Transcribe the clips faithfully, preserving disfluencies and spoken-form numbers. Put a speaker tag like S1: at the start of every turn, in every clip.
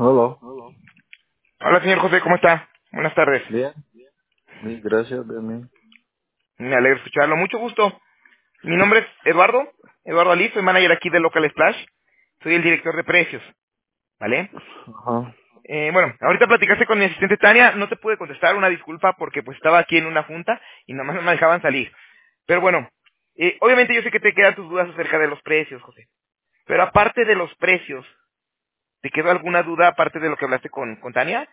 S1: Hola.
S2: Hola, señor José, ¿cómo está? Buenas tardes.
S1: Bien. Sí, gracias, de mí.
S2: Me alegro escucharlo. Mucho gusto. Mi nombre es Eduardo, Eduardo Ali, soy manager aquí de Local Splash. Soy el director de precios, ¿vale?
S1: Ajá.
S2: Eh, bueno, ahorita platicaste con mi asistente Tania, no te pude contestar, una disculpa porque pues estaba aquí en una junta y nada más no me dejaban salir. Pero bueno, eh, obviamente yo sé que te quedan tus dudas acerca de los precios, José. Pero aparte de los precios, ¿te quedó alguna duda aparte de lo que hablaste con, con Tania?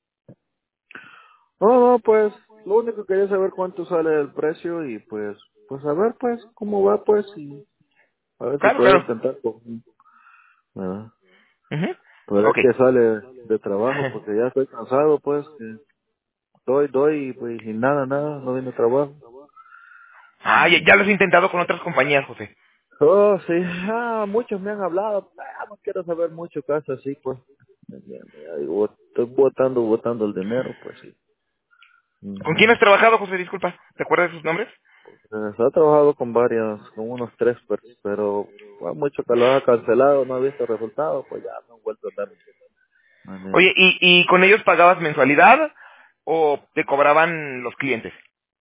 S1: No, no, pues, lo único que quería saber cuánto sale el precio y pues, pues a ver pues cómo va pues y a ver si
S2: Claro,
S1: puedo
S2: claro.
S1: intentar con, ¿verdad?
S2: Ujú.
S1: Pero es
S2: Ok.
S1: que sale de trabajo porque ya estoy cansado pues, que doy, doy y pues y nada, nada, no viene trabajo.
S2: Ah, ya, ya lo has intentado con otras compañías, José.
S1: Oh, sí, ah, muchos me han hablado, ah, no quiero saber mucho caso así pues. Ya, ya, digo, estoy botando, botando el dinero, pues sí.
S2: ¿Con
S1: Ujú.
S2: quién has trabajado, José? Disculpa. ¿Te acuerdas de sus nombres?
S1: Eh, se ha trabajado con varios, con unos tres, per- pero hay mucho que lo ha cancelado, no ha visto resultados, pues ya no han vuelto a dar manera.
S2: Oye, ¿y, ¿y con ellos pagabas mensualidad o te cobraban los clientes?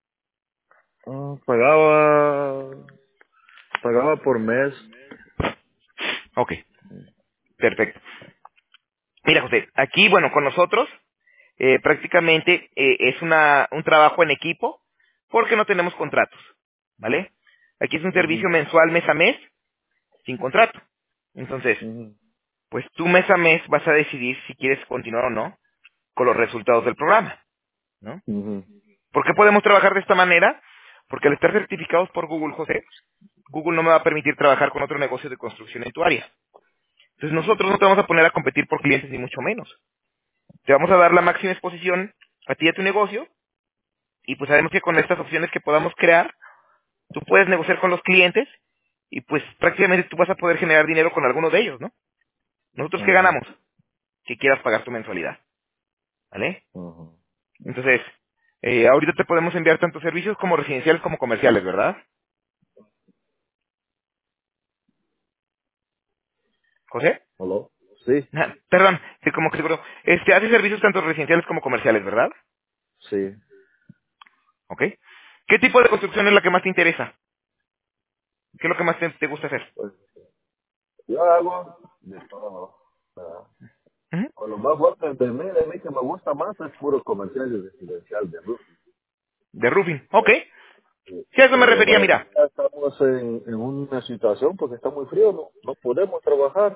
S1: Ah, pagaba, pagaba por mes.
S2: Ok, perfecto. Mira, José, aquí, bueno, con nosotros eh, prácticamente eh, es una, un trabajo en equipo porque no tenemos contratos, ¿vale? Aquí es un servicio
S1: Ujú,
S2: mensual mes a mes sin contrato. Entonces,
S1: ujú,
S2: pues tú mes a mes vas a decidir si quieres continuar o no con los resultados del programa, ¿no?
S1: ujú,
S2: ¿Por qué podemos trabajar de esta manera? Porque al estar certificados por Google, José, Google no me va a permitir trabajar con otro negocio de construcción en tu área. Entonces nosotros no te vamos a poner a competir por clientes ni mucho menos. Te vamos a dar la máxima exposición a ti y a tu negocio y pues sabemos que con estas opciones que podamos crear, tú puedes negociar con los clientes y pues prácticamente tú vas a poder generar dinero con alguno de ellos, ¿no? ¿Nosotros qué
S1: ujú,
S2: ganamos? Que quieras pagar tu mensualidad, ¿vale?
S1: ujú.
S2: Entonces, eh, ahorita te podemos enviar tanto servicios como residenciales como comerciales, ¿verdad? ¿José?
S1: ¿Aló? Sí,
S2: Ah, perdón, que como que seguro. Este, hace servicios tanto residenciales como comerciales, ¿verdad?
S1: sí.
S2: ¿Ok? ¿Qué tipo de construcción es la que más te interesa? ¿Qué es lo que más te, te gusta hacer?
S1: Pues yo hago de todo, ¿verdad?
S2: Ujú.
S1: Con lo más fuerte de mí, de mí que me gusta más es puro comercial y residencial de luz.
S2: De roofing. Ok.
S1: Sí.
S2: Sí, a eso me
S1: Pero
S2: refería, mira.
S1: ahorita estamos en, en una situación porque está muy frío, no, no podemos trabajar.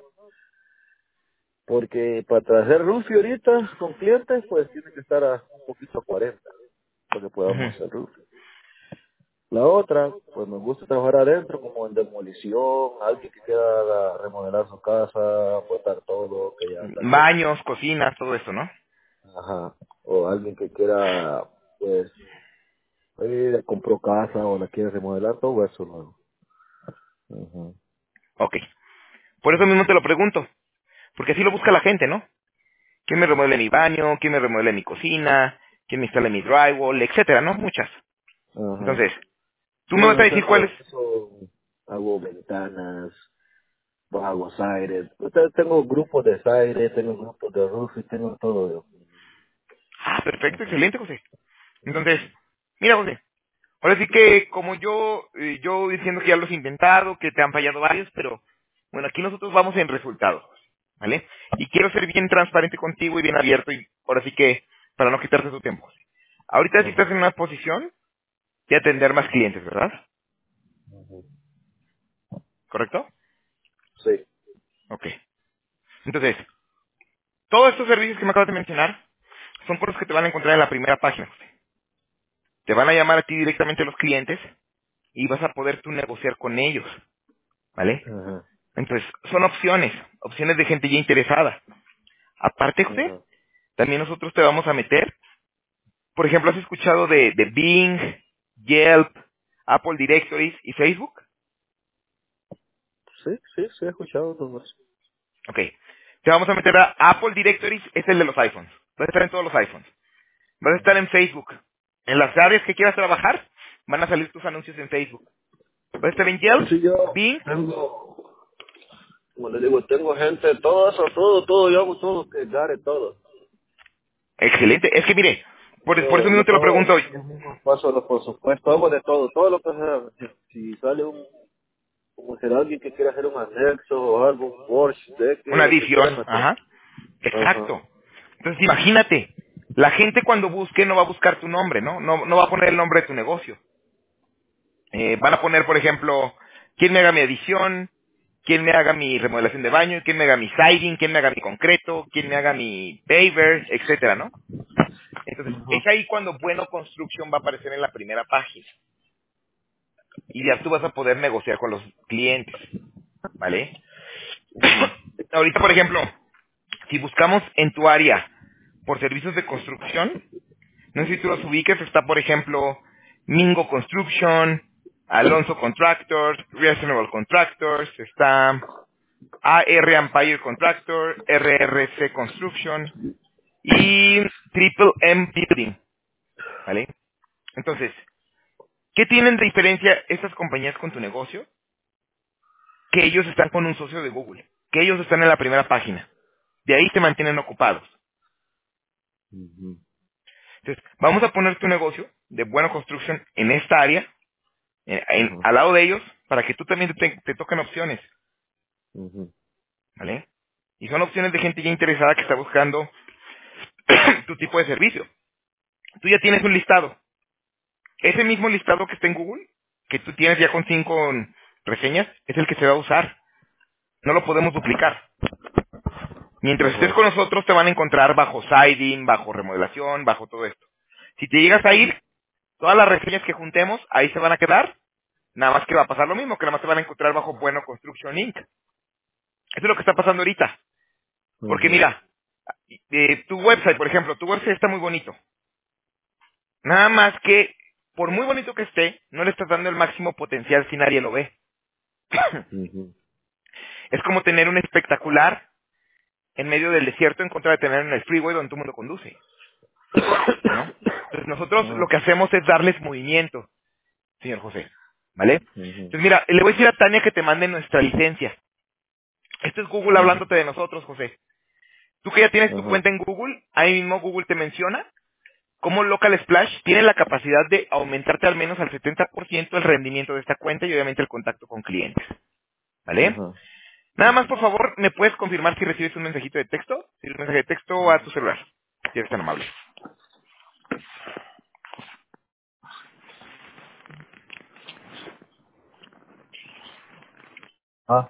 S1: Porque para traer Rufi ahorita con clientes, pues tiene que estar a un poquito a cuarenta para que podamos
S2: Ujú.
S1: hacer Rufi. La otra, pues me gusta trabajar adentro como en demolición, alguien que quiera remodelar su casa, botar todo, que ya tal vez,
S2: Baños, cocinas, todo eso, ¿no?
S1: ajá, o alguien que quiera, pues, eh, compró casa o la quiere remodelar, todo eso luego. Ujú,
S2: Ok. Por eso mismo te lo pregunto. Porque así lo busca la gente, ¿no? ¿Quién me remodele mi baño? ¿Quién me remodele mi cocina? ¿Quién me instale mi drywall? Etcétera, ¿no? Muchas.
S1: ajá.
S2: Entonces, tú
S1: Sí,
S2: me vas a
S1: yo
S2: decir cuál es.
S1: tengo eso, hago ventanas, hago aires. Yo tengo grupos de aire, tengo grupos de roof y tengo todo yo.
S2: Ah, perfecto,
S1: Ujú,
S2: excelente, José. Entonces, mira, José, ahora sí que como yo, eh, yo diciendo que ya los he intentado, que te han fallado varios, pero bueno, aquí nosotros vamos en resultados, ¿vale? Y quiero ser bien transparente contigo y bien abierto y ahora sí que para no quitarte tu tiempo. Ahorita sí estás
S1: ujú,
S2: en una posición de atender más clientes, ¿verdad?
S1: ujú.
S2: ¿Correcto?
S1: Sí.
S2: Ok. Entonces, todos estos servicios que me acabas de mencionar son cosas que te van a encontrar en la primera página. José. Te van a llamar a ti directamente los clientes y vas a poder tú negociar con ellos, ¿vale?
S1: Ajá,
S2: Entonces, son opciones, opciones de gente ya interesada. Aparte, José,
S1: ajá.
S2: también nosotros te vamos a meter, por ejemplo, ¿has escuchado de, de Bing, Yelp, Apple Directories y Facebook?
S1: Sí, sí, sí, he escuchado todo eso.
S2: Ok. Te vamos a meter a Apple Directories, es el de los iPhones. Vas a estar en todos los iPhones. Vas a estar en Facebook. En las áreas que quieras trabajar, van a salir tus anuncios en Facebook. Vas a estar en Yelp,
S1: Sí, yo
S2: Bing,
S1: tengo, como le digo, tengo gente, todo eso, todo, todo, yo hago todo, que gare todo.
S2: Excelente. Es que mire, por, por eso
S1: Yo,
S2: mismo
S1: yo
S2: te lo
S1: pago,
S2: pregunto.
S1: yo mismo paso los por supuesto, hago de todo, todo lo que sea. Si, si sale un, como será alguien que quiera hacer un anexo o algo, un Porsche, de que
S2: Una
S1: lo que quiera
S2: adición.
S1: meter.
S2: Ajá.
S1: Ajá.
S2: Exacto. Entonces imagínate, la gente cuando busque no va a buscar tu nombre, ¿no? No, no va a poner el nombre de tu negocio. Eh, van a poner, por ejemplo, quién me haga mi edición, quién me haga mi remodelación de baño, quién me haga mi siding, quién me haga mi concreto, quién me haga mi paver, etcétera, ¿no? Entonces, es ahí cuando Bueno Construction va a aparecer en la primera página. Y ya tú vas a poder negociar con los clientes, ¿vale? Ahorita, por ejemplo, si buscamos en tu área por servicios de construcción, no sé si tú los ubiques, está por ejemplo Mingo Construction, Alonso Contractors, Reasonable Contractors, está A R Empire Contractor, R R C Construction y Triple M Building, ¿vale? Entonces, ¿qué tienen de diferencia estas compañías con tu negocio? Que ellos están con un socio de Google, que ellos están en la primera página. De ahí se mantienen ocupados.
S1: Ujú,
S2: Entonces, vamos a poner tu negocio de Bueno Construction en esta área, en- en-
S1: ujú,
S2: al lado de ellos, para que tú también te, te toquen opciones,
S1: ujú,
S2: ¿vale? Y son opciones de gente ya interesada que está buscando tu tipo de servicio. Tú ya tienes un listado. Ese mismo listado que está en Google, que tú tienes ya con cinco reseñas, es el que se va a usar. No lo podemos duplicar. Mientras estés
S1: ajá,
S2: con nosotros, te van a encontrar bajo siding, bajo remodelación, bajo todo esto. Si te llegas a ir, todas las reseñas que juntemos, ahí se van a quedar. Nada más que va a pasar lo mismo, que nada más te van a encontrar bajo Bueno Construction incorporated. Eso es lo que está pasando ahorita. Porque
S1: ujú,
S2: mira, eh, tu website, por ejemplo, tu website está muy bonito. Nada más que, por muy bonito que esté, no le estás dando el máximo potencial si nadie lo ve.
S1: ujú.
S2: Es como tener un espectacular en medio del desierto en contra de tener en el freeway donde todo el mundo conduce, ¿no? Entonces nosotros lo
S1: Ajá,
S2: que hacemos es darles movimiento, señor José, ¿vale?
S1: ujú,
S2: Entonces mira, le voy a decir a Tania que te mande nuestra licencia. Esto es Google
S1: ujú,
S2: hablándote de nosotros, José. Tú que ya tienes tu
S1: ajá,
S2: cuenta en Google, ahí mismo Google te menciona cómo Local Splash tiene la capacidad de aumentarte al menos al setenta por ciento el rendimiento de esta cuenta y obviamente el contacto con clientes, ¿vale?
S1: ajá.
S2: Nada más, por favor, ¿me puedes confirmar si recibes un mensajito de texto? Si un mensaje de texto a tu celular. Si eres tan amable.
S1: Ah,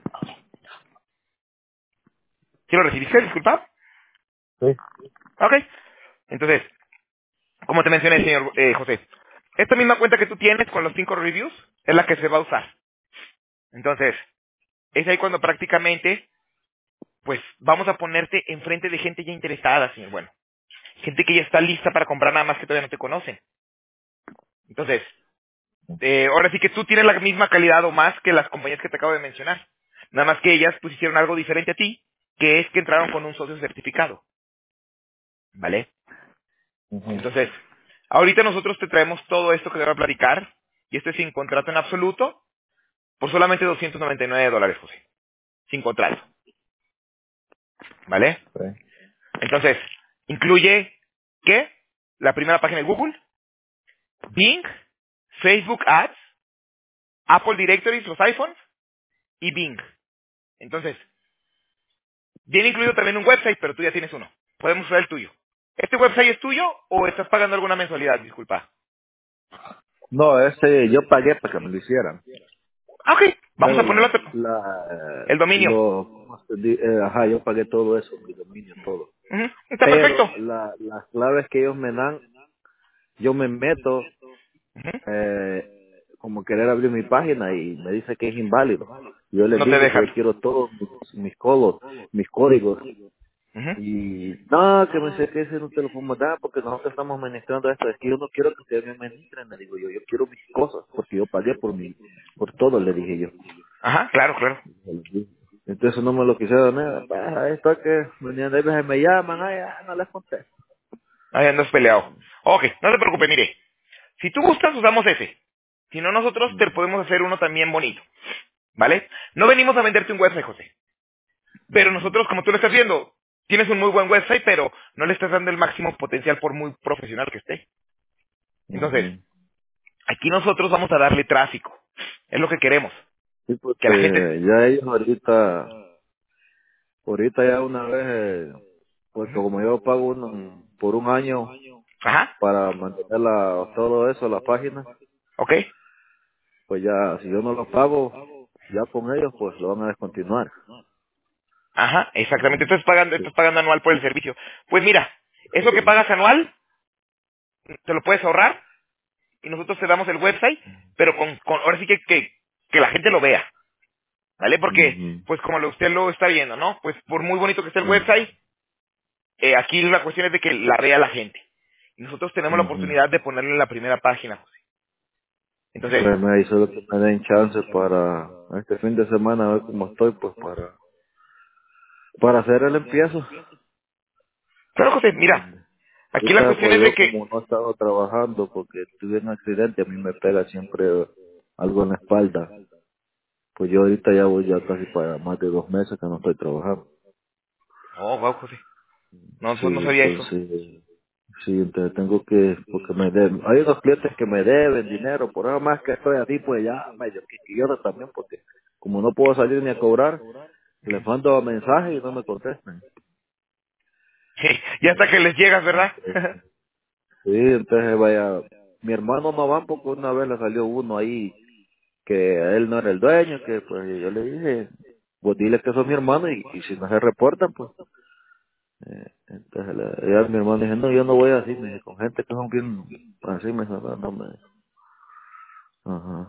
S2: ¿Sí lo recibiste? Disculpa.
S1: sí.
S2: Ok. Entonces, como te mencioné, señor eh, José, esta misma cuenta que tú tienes con los cinco reviews es la que se va a usar. Entonces, es ahí cuando prácticamente, pues, vamos a ponerte enfrente de gente ya interesada, señor. Bueno, gente que ya está lista para comprar nada más que todavía no te conocen. Entonces, eh, ahora sí que tú tienes la misma calidad o más que las compañías que te acabo de mencionar. Nada más que ellas pues hicieron algo diferente a ti, que es que entraron con un socio certificado. ¿Vale?
S1: Ujú,
S2: Entonces, ahorita nosotros te traemos todo esto que te voy a platicar, y esto es sin contrato en absoluto, por solamente doscientos noventa y nueve dólares, José. Sin contrato. ¿Vale?
S1: sí.
S2: Entonces, incluye, ¿qué? La primera página de Google, Bing, Facebook Ads, Apple Directories, los iPhones, y Bing. Entonces, viene incluido también un website, pero tú ya tienes uno. Podemos usar el tuyo. ¿Este website es tuyo o estás pagando alguna mensualidad? Disculpa.
S1: No, ese yo pagué para que me lo hicieran.
S2: Ah, ok. Vamos
S1: Pero
S2: a
S1: la,
S2: ponerlo
S1: la,
S2: el dominio.
S1: lo, ¿cómo se di- eh, ajá, yo pagué todo eso, mi dominio, todo.
S2: Ujú. Está
S1: Pero
S2: perfecto.
S1: la, las claves que ellos me dan, yo me meto,
S2: Ujú.
S1: eh, como querer abrir mi página y me dice que es inválido. Yo les
S2: No te
S1: dije que yo
S2: dejan.
S1: quiero todos mis, mis codos, mis códigos.
S2: Ujú.
S1: Y no, que me sé que ese no te lo podemos dar porque nosotros estamos administrando esto. Es que yo no quiero que ustedes me administren, le digo yo. Yo quiero mis cosas porque yo pagué por mi, por todo, le dije yo.
S2: Ajá, claro, claro.
S1: Entonces no me lo quisieron nada. Pues ahí está que venían, hay veces me llaman, ay, ah, no les conté.
S2: Ahí andas peleado. Ok, no te preocupes, mire. Si tú gustas, usamos ese. Si no, nosotros te podemos hacer uno también bonito. ¿Vale? No venimos a venderte un website, José. Pero
S1: Ujú.
S2: nosotros, como tú lo estás viendo, tienes un muy buen website, pero no le estás dando el máximo potencial por muy profesional que esté. Entonces,
S1: Ujú.
S2: aquí nosotros vamos a darle tráfico. Es lo que queremos.
S1: Sí,
S2: Que
S1: porque
S2: la gente...
S1: ya ellos ahorita, ahorita ya una vez, eh, pues
S2: Ujú.
S1: como yo pago un, por un año
S2: Ajá,
S1: para mantener la, todo eso, la página,
S2: ok.
S1: pues ya, si yo no lo pago, ya con ellos, pues lo van a descontinuar.
S2: Ajá, exactamente.
S1: Ujú.
S2: Estás pagando,
S1: Sí,
S2: estás pagando anual por el servicio. Pues mira, eso que
S1: sí.
S2: pagas anual, te lo puedes ahorrar y nosotros te damos el website, pero con, con ahora sí que, que, que la gente lo vea, ¿vale? Porque,
S1: Ujú.
S2: pues como lo- usted lo está viendo, ¿no? Pues por muy bonito que esté el
S1: Ujú.
S2: website, eh, aquí la cuestión es de que la vea la gente. Y nosotros tenemos la
S1: Ujú.
S2: oportunidad de ponerlo en la primera página, José. Entonces,
S1: Pues me hizo lo que me den chance para este fin de semana, a ver cómo estoy, pues para, para hacer el empiezo.
S2: pero José, mira,
S1: ¿Entiendes?
S2: aquí la
S1: Ahorita
S2: cuestión
S1: pues
S2: es de
S1: yo
S2: que,
S1: como no he estado trabajando porque tuve un accidente, a mí me pega siempre algo en la espalda. Pues yo ahorita ya voy ya casi para más de dos meses que no estoy trabajando.
S2: oh, wow, José, no,
S1: Sí,
S2: no sabía eso.
S1: entonces, sí, entonces tengo que, porque me deben, hay unos clientes que me deben dinero, por eso más que estoy así, pues ya medio quisquilloso también, porque como no puedo salir ni a cobrar, les mando mensajes y no me contestan.
S2: Sí, y hasta que les llegas, ¿verdad?
S1: Entonces, sí, entonces vaya, mi hermano no va porque una vez le salió uno ahí que él no era el dueño, que pues yo le dije, pues dile que sos mi hermano y, y si no se reportan, pues. Eh, entonces le- ya mi hermano dice, no, yo no voy así, me dice, con gente que son bien así, me dijo, no, no me... Ajá,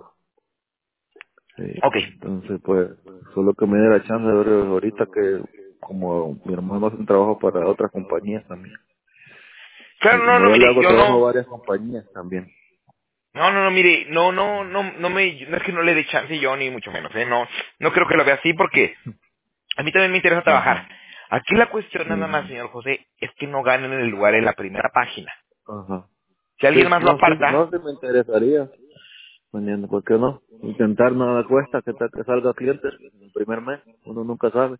S1: sí.
S2: Ok.
S1: Entonces pues, solo que me dé la chance de ver ahorita que como mi hermano hace un trabajo para otras compañías también. Y
S2: Claro, no,
S1: como
S2: no,
S1: yo le
S2: mire,
S1: hago
S2: yo
S1: trabajo
S2: no,
S1: a varias compañías también.
S2: no, no, no, mire, no, no, no, no me, no es que no le dé chance yo, ni mucho menos, ¿eh? No, no creo que lo vea así porque a mí también me interesa
S1: Ujú,
S2: trabajar. Aquí la cuestión nada más,
S1: ujú.
S2: señor José, es que no ganen el lugar en la primera página.
S1: Ajá.
S2: Si
S1: Sí,
S2: alguien más lo
S1: no, sí,
S2: aparta,
S1: no, sí me interesaría. Mañana, ¿por qué no? Intentar nada cuesta, que tal que salga clientes en el primer mes, uno nunca sabe.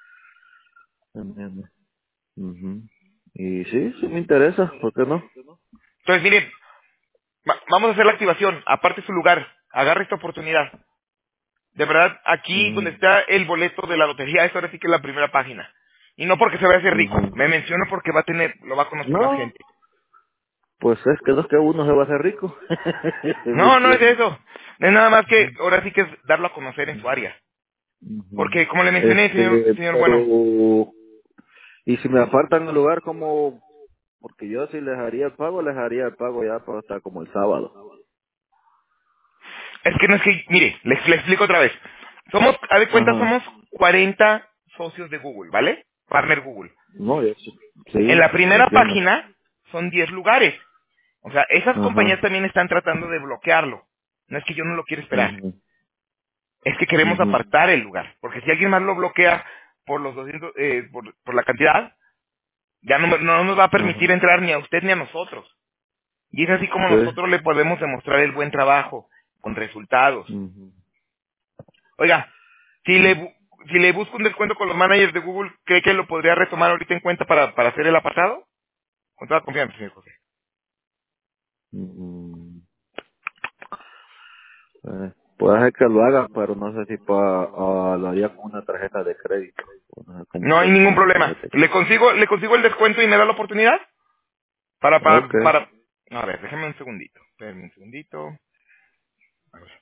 S1: ¿Entiendes? Ujú. Y sí, sí me interesa, ¿por qué no?
S2: entonces mire, va- vamos a hacer la activación, aparte su lugar, agarre esta oportunidad. De verdad, aquí donde
S1: Ujú,
S2: está el boleto de la lotería, eso ahora sí que es la primera página. Y no porque se vaya a hacer rico,
S1: ujú.
S2: me menciono porque va a tener, lo va a conocer más
S1: No,
S2: gente.
S1: pues es que no es que uno se va a hacer rico. ¿Me
S2: No, no es
S1: entiendes?
S2: eso. Es nada más que ahora sí que es darlo a conocer en su área.
S1: Ujú.
S2: Porque como le mencioné, señor,
S1: Este,
S2: señor bueno,
S1: pero, y si me apartan el lugar como, porque yo si les haría el pago, les haría el pago ya para hasta como el sábado.
S2: es que no es que, mire, le, le explico otra vez. Somos, a de cuenta,
S1: Ajá.
S2: somos cuarenta socios de Google, ¿vale? Partner Google.
S1: No, yo sí.
S2: En la
S1: Sí,
S2: primera
S1: entiendo.
S2: página son diez lugares. O sea, esas compañías
S1: Ajá.
S2: también están tratando de bloquearlo. No es que yo no lo quiera esperar.
S1: Ujú,
S2: Es que queremos
S1: ujú,
S2: apartar el lugar. Porque si alguien más lo bloquea por los doscientos, eh, por, por la cantidad, ya no, no nos va a permitir
S1: ajá.
S2: entrar ni a usted ni a nosotros. Y es así como
S1: Sí.
S2: nosotros le podemos demostrar el buen trabajo, con resultados.
S1: Ujú,
S2: Oiga, si le,
S1: ujú,
S2: bu- si le busco un descuento con los managers de Google, ¿cree que lo podría retomar ahorita en cuenta para, para hacer el apartado? Con toda confianza, señor José.
S1: ujú. Eh, puede ser que lo haga, pero no sé si pa, ah, lo haría con una tarjeta de crédito. No sé cómo
S2: No hay
S1: sea
S2: ningún
S1: con la
S2: problema.
S1: tarjeta de
S2: ¿Le
S1: crédito.
S2: consigo, le consigo el descuento y me da la oportunidad? Para, para,
S1: Ok.
S2: para... A ver, déjeme un segundito. Espérenme un segundito. A ver.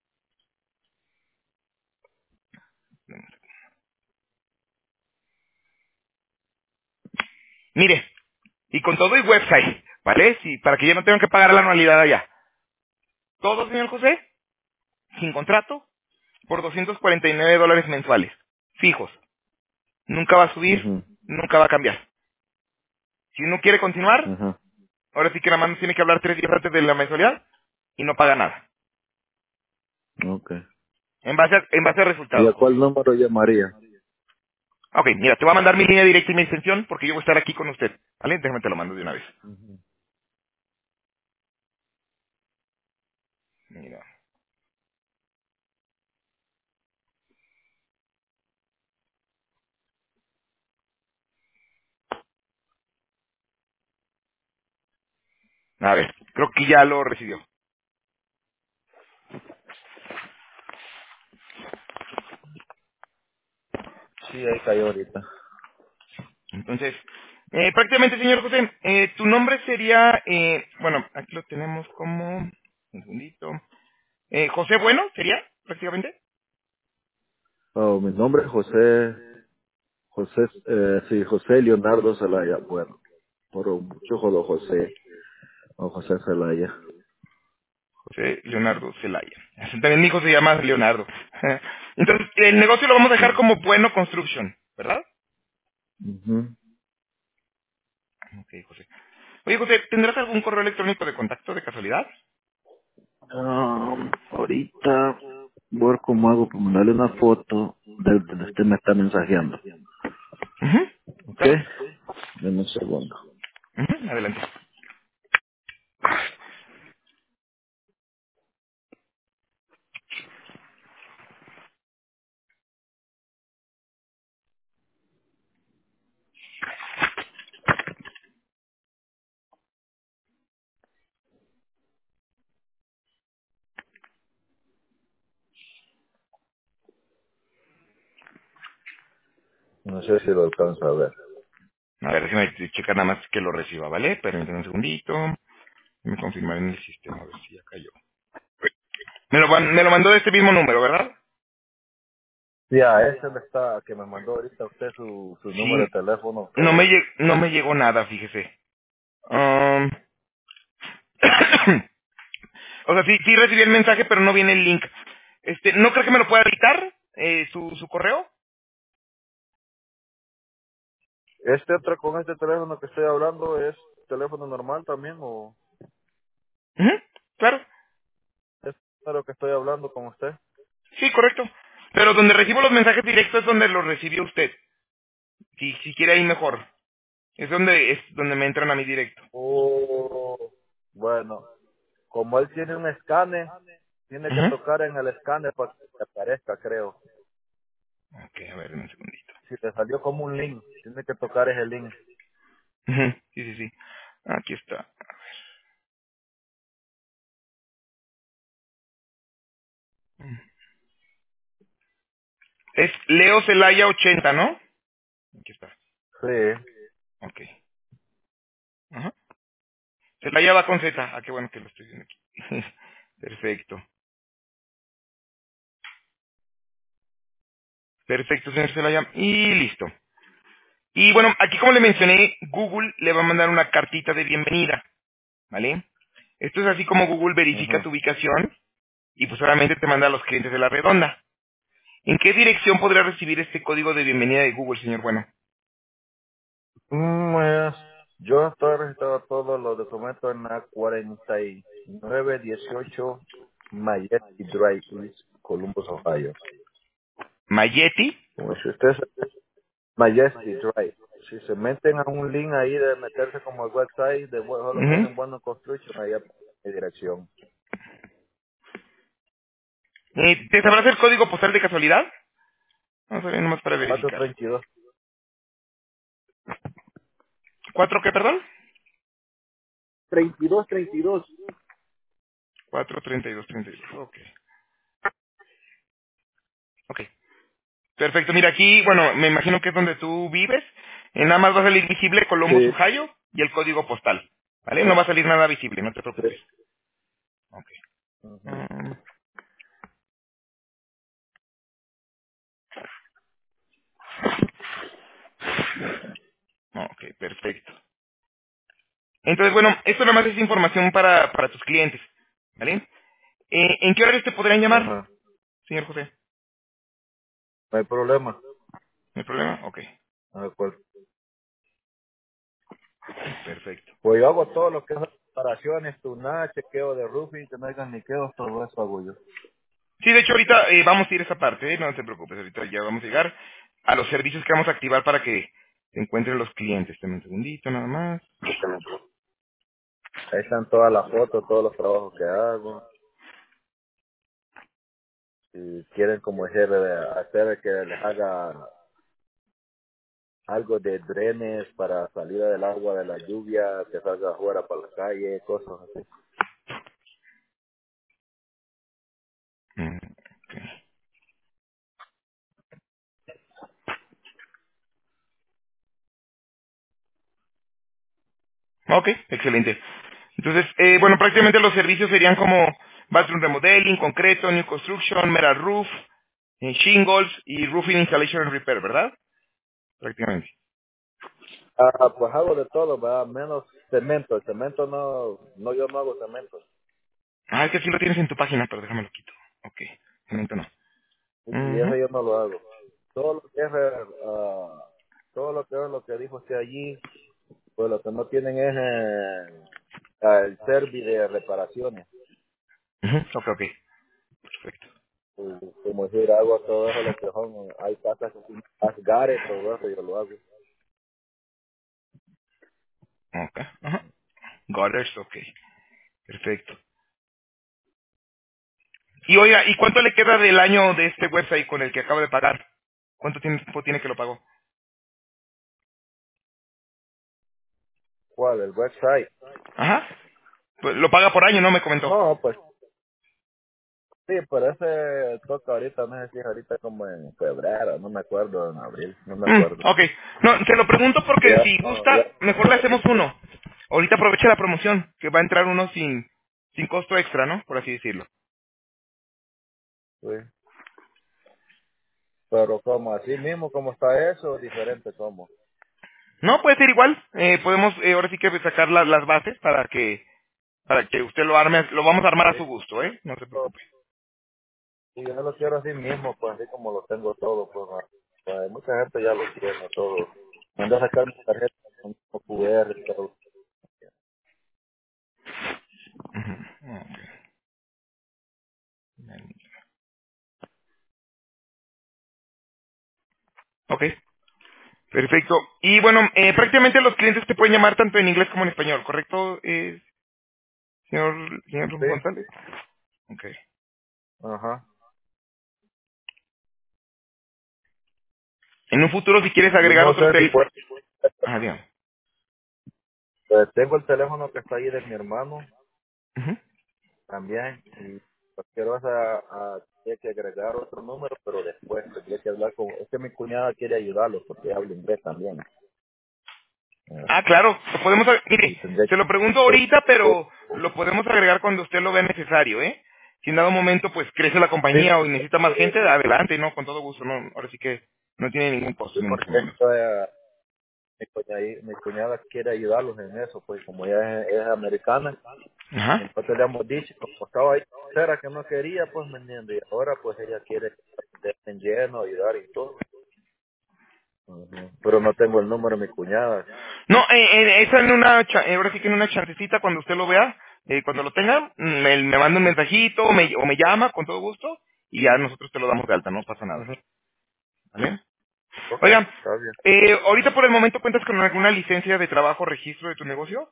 S2: Mire, y con todo y website, ¿vale? Sí, para que yo no tenga que pagar la anualidad allá. Todo, señor José, sin contrato, por doscientos cuarenta y nueve dólares mensuales. Fijos. Nunca va a subir,
S1: Ujú,
S2: nunca va a cambiar. Si uno quiere continuar,
S1: ajá.
S2: ahora sí que nada más nos tiene que hablar tres días antes de la mensualidad y no paga nada.
S1: Ok.
S2: En base a, en base a
S1: ¿Y
S2: resultados,
S1: a
S2: José.
S1: cuál número llamaría?
S2: Ok, mira, te voy a mandar mi línea directa y mi extensión porque yo voy a estar aquí con usted. ¿Vale? Déjame te lo mando de una vez.
S1: Ujú.
S2: Mira. A ver, creo que ya lo recibió.
S1: Sí, ahí cayó ahorita.
S2: Entonces, eh, prácticamente, señor José, eh, tu nombre sería, eh, bueno, aquí lo tenemos como, un segundito, eh, José Bueno, ¿sería prácticamente?
S1: Oh, mi nombre es José, José, eh, sí, José Leonardo Zelaya. Bueno, por mucho jodo José, o José Zelaya.
S2: José Leonardo Zelaya. Así también mi hijo se llama Leonardo. Entonces, el negocio lo vamos a dejar
S1: Sí.
S2: como Bueno Construction, ¿verdad?
S1: Ujú.
S2: Ok, José. Oye, José, ¿tendrás algún correo electrónico de contacto de casualidad?
S1: Ah, ahorita voy a ver cómo hago para mandarle una foto de donde usted me está mensajeando.
S2: Ujú,
S1: ¿Ok?
S2: claro.
S1: Deme un segundo.
S2: Ujú, adelante.
S1: No sé si lo alcanza a ver.
S2: A ver, déjame checar nada más que lo reciba, ¿vale? Permítame un segundito. Me confirmar en el sistema, a ver si ya cayó. Me lo, man- me lo mandó de este mismo número, ¿verdad?
S1: Ya, ese me está, que me mandó ahorita usted su, su número de
S2: Sí.
S1: teléfono,
S2: No me,
S1: todo.
S2: lle- no me llegó nada, fíjese. Um, o sea, sí, sí recibí el mensaje, pero no viene el link. Este, ¿no creo que me lo pueda editar? Eh, su, su correo.
S1: ¿Este otro con este teléfono que estoy hablando es teléfono normal también o
S2: Ujú, claro.
S1: es lo que estoy hablando con usted?
S2: Sí, correcto. Pero donde recibo los mensajes directos es donde los recibió usted. Si, si quiere ahí mejor. Es donde es donde me entran a mí directo.
S1: Oh, bueno, como él tiene un escáner, tiene que
S2: Ujú.
S1: tocar en el escáner para que te aparezca, creo.
S2: Ok, a ver, un segundito.
S1: Si te salió como un link, tiene que tocar ese link.
S2: Ujú, sí, sí, sí. Aquí está. Es Leo Celaya ochenta, ¿no? Aquí está.
S1: Sí.
S2: Ok. Ajá. Celaya va con Z. Ah, qué bueno que lo estoy viendo aquí. Perfecto. Perfecto, señor Celaya. Y listo. Y bueno, aquí como le mencioné, Google le va a mandar una cartita de bienvenida, ¿vale? Esto es así como Google verifica
S1: Ajá.
S2: tu ubicación y pues solamente te manda a los clientes de la redonda. ¿En qué dirección podrá recibir este código de bienvenida de Google, señor Bueno?
S1: Mm, pues, yo estoy registrado todos los documentos en la cuarenta y nueve dieciocho Majesty Drive, East Columbus, Ohio.
S2: Mayeti.
S1: Como si usted se- Majesty Drive. Si se meten a un link ahí de meterse como el website, de solo
S2: Ujú.
S1: ponen Bueno Construction, ahí aparece mi dirección.
S2: Eh, ¿Te sabrás el código postal de casualidad? Vamos a ver nomás para verificar.
S1: cuatrocientos treinta y dos.
S2: ¿Cuatro qué, perdón?
S1: treinta y dos, treinta y dos.
S2: Cuatro treinta y dos treinta y dos. Ok. Ok. Perfecto. Mira, aquí, bueno, me imagino que es donde tú vives. Eh, nada más va a salir visible Columbus,
S1: Sí.
S2: Ohio y el código postal. ¿Vale? No va a salir nada visible, no te
S1: Sí.
S2: preocupes. Ok.
S1: Ujú.
S2: Mm, ok, perfecto. Entonces, bueno, esto nada más es información para, para tus clientes. ¿Vale? Eh, ¿En qué horarios te podrían llamar,
S1: Ajá.
S2: señor José?
S1: No hay problema.
S2: ¿No hay problema? Ok,
S1: De acuerdo.
S2: perfecto.
S1: Pues yo hago todo lo que es reparaciones, tunar, chequeo de roofing, que no hagan liqueos, todo eso hago yo.
S2: Sí, de hecho ahorita eh, vamos a ir a esa parte, ¿eh? No te preocupes, ahorita ya vamos a llegar a los servicios que vamos a activar para que se encuentren los clientes. Dame un segundito nada más.
S1: Ahí están todas las fotos, todos los trabajos que hago. Si quieren como hacer, hacer que les haga algo de drenes para salida del agua de la lluvia, que salga afuera para la calle, cosas así.
S2: Mm, ok. Ok, excelente. Entonces, eh, bueno, prácticamente los servicios serían como bathroom remodeling, concreto, new construction, metal roof, eh, shingles y roofing installation and repair, ¿verdad? Prácticamente.
S1: Ah, pues hago de todo, ¿verdad? Menos cemento. El cemento no, no, yo no hago cemento.
S2: Ah, es que sí lo tienes en tu página, pero déjame lo quito. Ok, momento no.
S1: Y, y eso
S2: Ujú,
S1: yo no lo hago. Todo lo que es, ah, todo lo que es lo que dijo usted allí, pues lo que no tienen es eh, ah, el servicio de reparaciones.
S2: ujú, ok, ok, perfecto.
S1: Y, como decir, hago todo eso, lo que son, hay casas que tienen asgares, todo eso yo lo hago.
S2: Ok, ajá. Gutters, ok, perfecto. Y oiga, ¿y cuánto le queda del año de este website con el que acaba de pagar? ¿Cuánto tiempo tiene que lo pagó?
S1: ¿Cuál? El website.
S2: Ajá. Pues lo paga por año, ¿no? Me comentó.
S1: No, pues sí, pero ese toca ahorita, no sé si es ahorita como en febrero, no me acuerdo, en abril, no me
S2: Mm,
S1: acuerdo.
S2: ok. No, se lo pregunto porque
S1: Ya,
S2: si
S1: no,
S2: gusta,
S1: ya,
S2: mejor le hacemos uno. Ahorita aproveche la promoción, que va a entrar uno sin, sin costo extra, ¿no? Por así decirlo.
S1: sí. Pero como así mismo, como está eso, diferente como.
S2: No, puede ser igual. Eh, podemos, eh, ahora sí que sacar la- las bases para que, para que usted lo arme, lo vamos a armar a
S1: Sí,
S2: su gusto, ¿eh? No se preocupe.
S1: y yo lo quiero así mismo, pues así como lo tengo todo, pues, ah, pues mucha gente ya lo tiene todo. Mandé a sacar mi tarjeta con Q R y todo.
S2: Ujú, ok. Ok, perfecto. Y bueno, eh, prácticamente los clientes te pueden llamar tanto en inglés como en español, ¿correcto, eh, señor, señor
S1: Sí,
S2: González? Ok.
S1: ajá.
S2: En un futuro, si quieres
S1: Y
S2: agregar
S1: no
S2: otro
S1: sé si
S2: tel...
S1: puedo,
S2: Ah, bien.
S1: pues, tengo el teléfono que está ahí de mi hermano
S2: Ujú.
S1: también, y pues quiero esa, a, hay que agregar otro número, pero después tendría que hablar con, es que mi cuñada quiere ayudarlo porque habla inglés también. eh,
S2: Ah, claro, lo podemos, ag-
S1: y
S2: mire,
S1: tendría
S2: se lo pregunto
S1: que,
S2: ahorita, pero lo podemos agregar cuando usted lo vea necesario, ¿eh? Si en dado momento, pues, crece la
S1: sí,
S2: compañía o necesita más gente, adelante, ¿no? Con todo gusto, ¿no? Ahora sí que no tiene ningún costo,
S1: sí,
S2: ni mucho
S1: porque
S2: menos.
S1: esto, eh, mi, cuñada, mi cuñada quiere ayudarlos en eso, pues como ella es, es americana,
S2: Ajá.
S1: entonces le hemos dicho, como estaba ahí, era que no quería, pues me entiende, y ahora pues ella quiere meterse en lleno, ayudar y todo. Ujú. Pero no tengo el número de mi cuñada.
S2: No, eh, eh, esa en una, cha- eh, ahora sí que en una chancecita cuando usted lo vea, eh, cuando lo tenga, mm, me, me manda un mensajito o me, o me llama con todo gusto y ya nosotros te lo damos de alta, no pasa nada.
S1: Ujú.
S2: ¿Vale?
S1: Ok,
S2: Oiga,
S1: está bien.
S2: eh, ahorita por el momento cuentas con alguna licencia de trabajo o registro de tu negocio.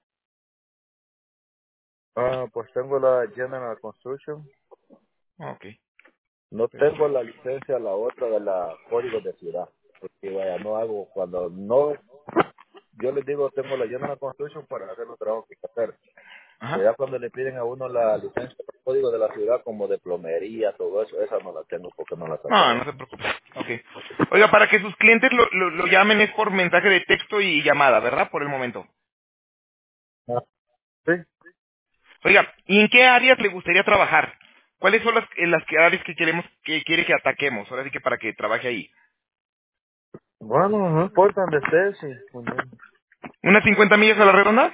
S1: Ah, pues tengo la General Construction.
S2: Ah, ok,
S1: No tengo la
S2: perfecto.
S1: licencia, la otra de la código de ciudad. Porque vaya, no hago, cuando no, yo les digo, tengo la General Construction para hacer los trabajos que hay que hacer. Pero
S2: Ajá.
S1: ya cuando le piden a uno la licencia, el código de la ciudad, como de plomería, todo eso, esa no la tengo porque no la he
S2: No, no
S1: sacado.
S2: se preocupe. Ok. Oiga, para que sus clientes lo, lo, lo llamen es por mensaje de texto y llamada, ¿verdad? Por el momento.
S1: Ah, sí.
S2: Oiga, ¿y en qué áreas le gustaría trabajar? ¿Cuáles son las, eh, las que- áreas que queremos que quiere que ataquemos? Ahora sí que para que trabaje ahí.
S1: Bueno, no importa donde estés, sí. Bueno,
S2: ¿Unas cincuenta millas a la redonda?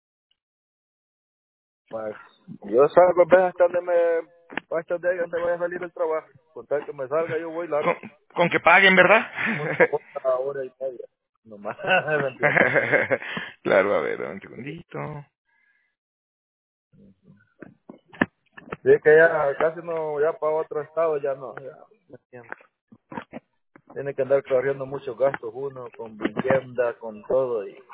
S1: pues, yo salgo en vez hasta donde me, hasta de ahí donde vaya a salir el trabajo. Con tal que me salga, yo voy largo.
S2: Con, con que paguen, ¿verdad?
S1: Una hora, hora y media. Nomás, ¿me entiendes?
S2: Claro, a ver, un segundito.
S1: Sí, que ya casi no, ya para otro estado ya no, ya, ¿me entiendes? Tiene que andar corriendo muchos gastos uno, con vivienda, con todo, y,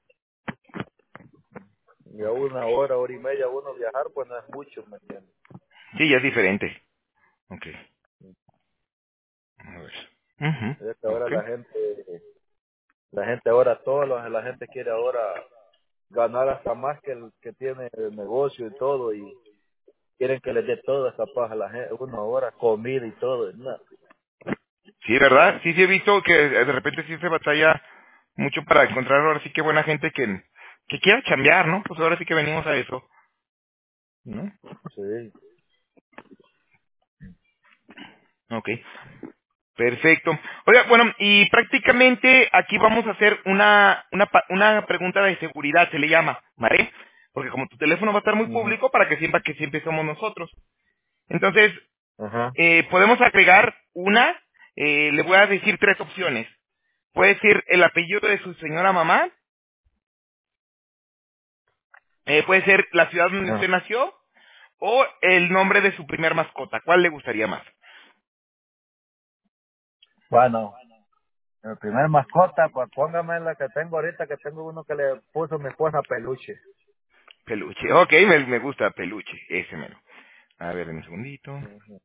S1: y a una hora, hora y media uno viajar, pues no es mucho, ¿me entiendes?
S2: Sí, ya es diferente. Ok. A ver.
S1: Es que
S2: Ujú,
S1: ahora
S2: ok.
S1: la gente La gente ahora, toda la, la gente quiere ahora ganar hasta más que el que tiene el negocio y todo, y quieren que les dé toda esa paja a la gente, uno ahora, comida y todo. No.
S2: Sí, ¿verdad? Sí, sí he visto que de repente sí se batalla mucho para encontrar ahora sí que buena gente que, que quiera chambear, ¿no? Pues ahora sí que venimos a eso, ¿no?
S1: Sí.
S2: Ok, perfecto. Oiga, bueno, y prácticamente aquí vamos a hacer una, una, pa- una pregunta de seguridad, se le llama, ¿vale? Porque como tu teléfono va a estar muy
S1: Ujú.
S2: público, para que sepa que siempre somos nosotros. Entonces,
S1: Ajá.
S2: eh, podemos agregar una, eh, le voy a decir tres opciones. Puede ser el apellido de su señora mamá, eh, puede ser la ciudad donde usted
S1: Ajá.
S2: nació, o el nombre de su primer mascota. ¿Cuál le gustaría más?
S1: Bueno, el primer mascota, pues póngame la que tengo ahorita, que tengo uno que le puso mi esposa peluche.
S2: Peluche. Ok, me, me gusta peluche, ese mero. A ver, un segundito.
S1: Ujú.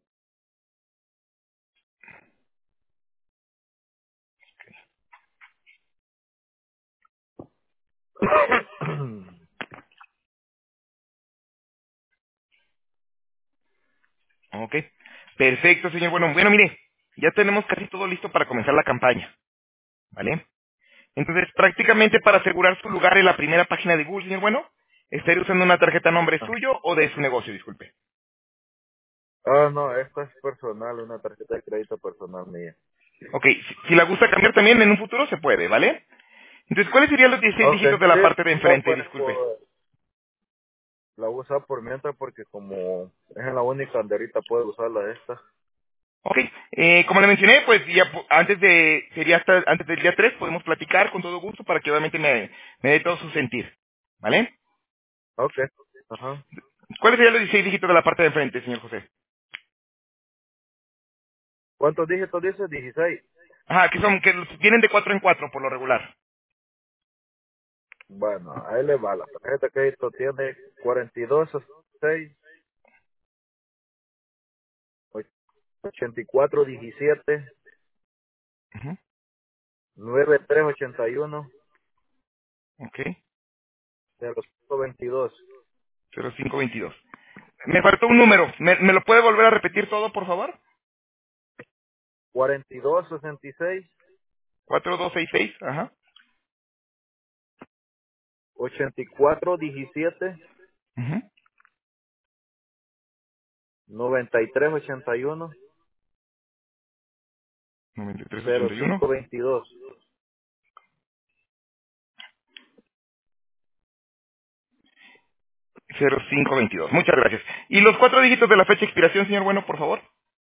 S2: Ok. Perfecto, señor. Bueno, bueno, mire, ya tenemos casi todo listo para comenzar la campaña, ¿vale? Entonces, prácticamente para asegurar su lugar en la primera página de Google, señor Bueno, estaría usando una tarjeta a nombre suyo o de su negocio, disculpe.
S1: Ah, no, esto es personal, una tarjeta de crédito personal mía.
S2: Ok, si, si la gusta cambiar también en un futuro, se puede, ¿vale? Entonces, ¿cuáles serían los dieciséis
S1: Ok,
S2: dígitos de la
S1: sí,
S2: parte de
S1: no,
S2: enfrente,
S1: pues,
S2: disculpe?
S1: pues, la voy a usar por mientras porque como es la única donde ahorita puedo usarla esta.
S2: Ok, eh, como le mencioné, pues ya po- antes de, sería hasta antes del día tres, podemos platicar con todo gusto para que obviamente me, me dé todo su sentir, ¿vale?
S1: Ok, ajá.
S2: ¿Cuáles serían los dieciséis dígitos de la parte de enfrente, señor José?
S1: ¿Cuántos dígitos dice? Dieciséis.
S2: Ajá, que son, que los- vienen de cuatro en cuatro por lo regular.
S1: Bueno, ahí le va, la tarjeta de crédito tiene cuarenta y dos, seis, ochenta y cuatro, diecisiete,
S2: Ujú,
S1: noventa y tres, ochenta y uno,
S2: ok,
S1: cero cinco, veintidós,
S2: cero cinco veintidós. Me faltó un número, ¿Me, me lo puede volver a repetir todo, por favor?
S1: cuarenta y dos, sesenta y seis,
S2: cuatro dos seis seis, ajá,
S1: ochenta y cuatro, diecisiete,
S2: ujú,
S1: noventa y tres, ochenta y uno,
S2: noventa y tres
S1: cero
S2: ochenta y uno,
S1: cinco, veintidós.
S2: cero cinco veintidós. Muchas gracias. ¿Y los cuatro dígitos de la fecha de expiración, señor Bueno, por favor?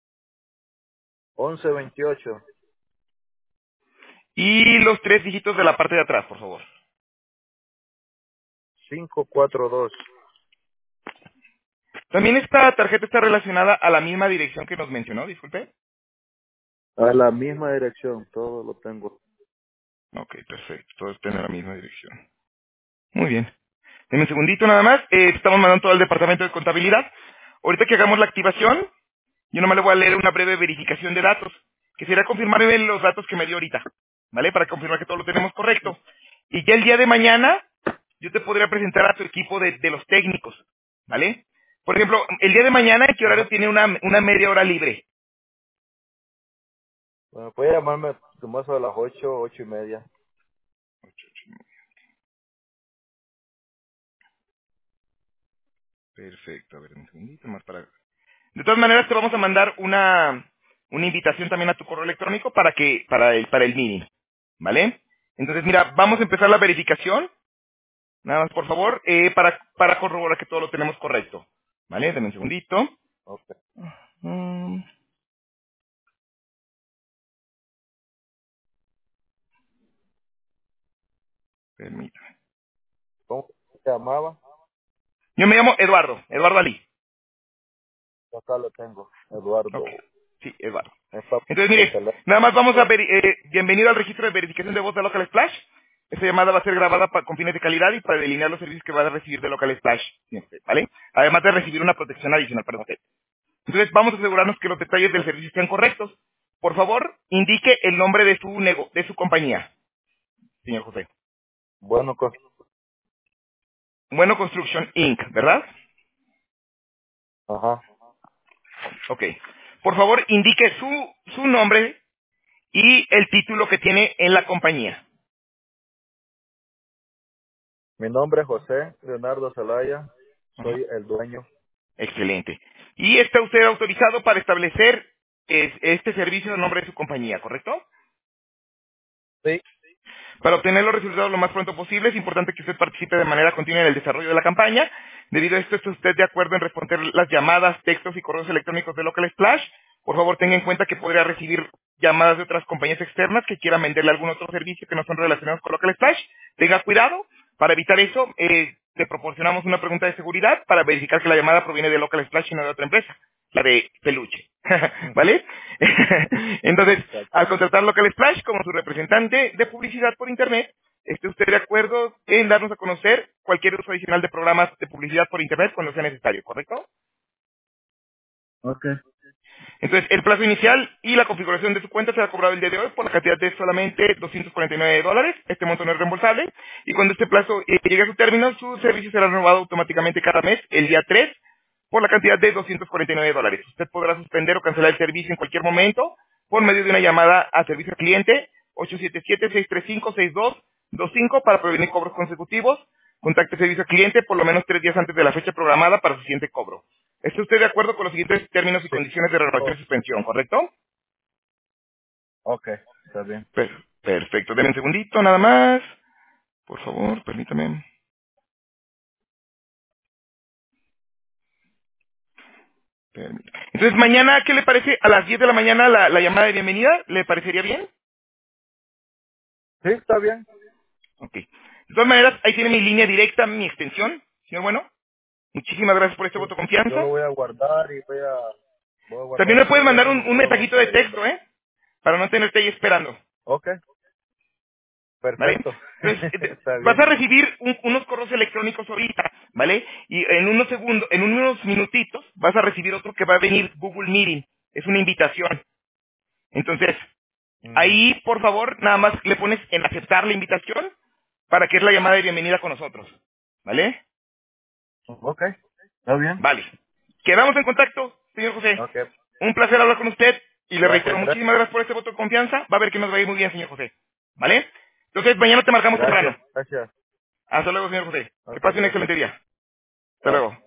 S1: once, veintiocho,
S2: Y los tres dígitos de la parte de atrás, por favor.
S1: cinco, cuatro, dos.
S2: También esta tarjeta está relacionada a la misma dirección que nos mencionó, disculpe.
S1: A la misma dirección, todo lo tengo.
S2: Ok, perfecto. Todos tienen la misma dirección. Muy bien. En un segundito nada más. eh, estamos mandando todo al departamento de contabilidad. Ahorita que hagamos la activación, yo nomás le voy a leer una breve verificación de datos, que será confirmarme los datos que me dio ahorita, ¿vale? Para confirmar que todo lo tenemos correcto. Y ya el día de mañana, yo te podría presentar a tu equipo de, de los técnicos, ¿vale? Por ejemplo, el día de mañana, ¿en qué horario
S1: Ajá.
S2: tiene una, una media hora libre?
S1: Bueno, puede llamarme más a las ocho, ocho y media.
S2: Perfecto, a ver, un segundito más para... De todas maneras, te vamos a mandar una, una invitación también a tu correo electrónico para que para el, para el meeting, ¿vale? Entonces, mira, vamos a
S1: Ajá.
S2: empezar la verificación. Nada más, por favor, eh, para, para corroborar que todo lo tenemos correcto. ¿Vale? Dame un segundito.
S1: Ok.
S2: Mm, permítame.
S1: ¿Cómo se llamaba?
S2: Yo me llamo Eduardo, Eduardo Ali.
S1: Acá lo tengo. Eduardo.
S2: Ok, sí, Eduardo.
S1: Está
S2: Entonces,
S1: el
S2: mire,
S1: teléfono.
S2: nada más vamos a ver, eh, bienvenido al registro de verificación de voz de Local Splash. Esta llamada va a ser grabada pa- con fines de calidad y para delinear los servicios que va a recibir de Local Splash, siempre, ¿vale? Además de recibir una protección adicional para usted. Entonces, vamos a asegurarnos que los detalles del servicio sean correctos. Por favor, indique el nombre de su nego de su compañía. señor José?
S1: Bueno, cos-
S2: Bueno Construction incorporated, ¿verdad?
S1: ajá.
S2: Ok. Por favor, indique su, su nombre y el título que tiene en la compañía.
S1: Mi nombre es José Leonardo Zelaya.
S2: Ajá.
S1: Soy el dueño.
S2: Excelente. Y está usted autorizado para establecer es- este servicio en nombre de su compañía, ¿correcto?
S1: Sí.
S2: Para obtener los resultados lo más pronto posible, es importante que usted participe de manera continua en el desarrollo de la campaña. Debido a esto, ¿está usted de acuerdo en responder las llamadas, textos y correos electrónicos de Local Splash? Por favor, tenga en cuenta que podría recibir llamadas de otras compañías externas que quieran venderle algún otro servicio que no son relacionados con Local Splash. Tenga cuidado. Para evitar eso, eh, le proporcionamos una pregunta de seguridad para verificar que la llamada proviene de Local Splash y no de otra empresa, la de Peluche.
S1: Ujú.
S2: ¿Vale? Entonces,
S1: Exacto.
S2: al contratar Local Splash como su representante de publicidad por Internet, ¿esté usted de acuerdo en darnos a conocer cualquier uso adicional de programas de publicidad por Internet cuando sea necesario, correcto?
S1: Ok.
S2: Entonces, el plazo inicial y la configuración de su cuenta será cobrado el día de hoy por la cantidad de solamente doscientos cuarenta y nueve dólares. Este monto no es reembolsable. Y cuando este plazo eh, llegue a su término, su servicio será renovado automáticamente cada mes, el día tres, por la cantidad de doscientos cuarenta y nueve dólares. Usted podrá suspender o cancelar el servicio en cualquier momento por medio de una llamada a servicio al cliente ocho siete siete, seis tres cinco, seis dos dos cinco para prevenir cobros consecutivos. Contacte servicio al cliente por lo menos tres días antes de la fecha programada para su siguiente cobro. ¿Está usted de acuerdo con los siguientes términos y
S1: Sí.
S2: condiciones de renovación y
S1: Oh,
S2: suspensión, correcto?
S1: ok. Está bien.
S2: Per- perfecto. Deme un segundito nada más. Por favor, permítame. Permítame. Entonces, mañana, ¿qué le parece? A las diez de la mañana la, la llamada de bienvenida. ¿Le parecería bien?
S1: Sí, está bien.
S2: Ok. De todas maneras, ahí tiene mi línea directa, mi extensión. Señor Bueno, muchísimas gracias por este
S1: Sí.
S2: voto de
S1: Yo lo
S2: confianza.
S1: voy a guardar y voy a, voy a guardar
S2: También me
S1: su
S2: puedes mandar un,
S1: teléfono y
S2: un
S1: todo
S2: mensajito de
S1: para
S2: texto,
S1: llamar.
S2: ¿eh? Para no tenerte ahí esperando.
S1: Ok.
S2: ¿Vale?
S1: Perfecto.
S2: Entonces, eh, de-
S1: Está
S2: vas a
S1: bien.
S2: recibir un- unos correos electrónicos ahorita, ¿vale? Y en unos segundos, en unos minutitos, vas a recibir otro que va a venir Google Meeting. Es una invitación. Entonces,
S1: Ujú.
S2: ahí, por favor, nada más le pones en aceptar la invitación para que es la llamada de bienvenida con nosotros. ¿Vale?
S1: Ok. Está bien.
S2: Vale. Quedamos en contacto, señor José.
S1: Ok.
S2: Un placer hablar con usted y le reitero
S1: Gracias, gracias.
S2: muchísimas gracias por este voto de confianza. Va a ver que nos va a ir muy bien, señor José. ¿Vale? Entonces, mañana te marcamos temprano.
S1: Gracias. Gracias.
S2: Hasta luego, señor José. Que
S1: Ok,
S2: pase un
S1: gracias.
S2: excelente día. Hasta
S1: Bye.
S2: luego.